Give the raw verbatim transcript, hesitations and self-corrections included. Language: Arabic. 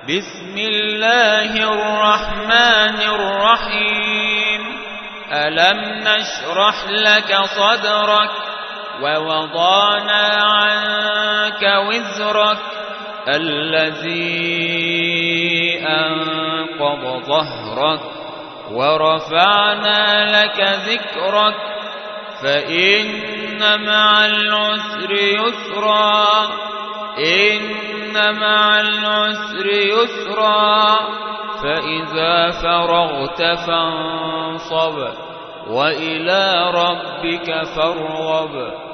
بسم الله الرحمن الرحيم ألم نشرح لك صدرك ووضعنا عنك وزرك الذي أنقض ظهرك ورفعنا لك ذكرك فإن مع العسر يسرا إن مع العسر يسرا فإذا فرغت فانصب وإلى ربك فارغب